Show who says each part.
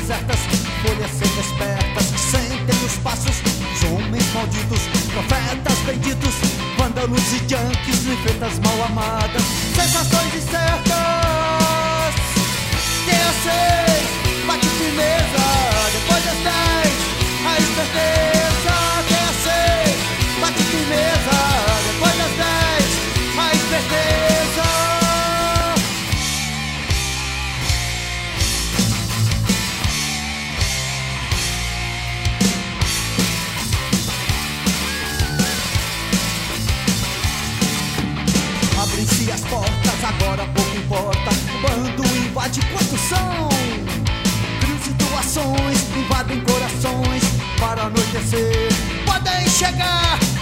Speaker 1: desertas, folhas secas espertas que sentem os passos dos homens malditos, profetas benditos, vândalos e junkies, infeitas mal amadas, sensações incertas. Quem é 6, bate firmeza, depois das 10, a esperteza. Quem é 6, bate firmeza, depois das 10, a esperteza. Abrem-se as portas, agora pouco importa. O bando invade, quantos são? Criam situações, invadem corações. Para anoitecer, podem chegar.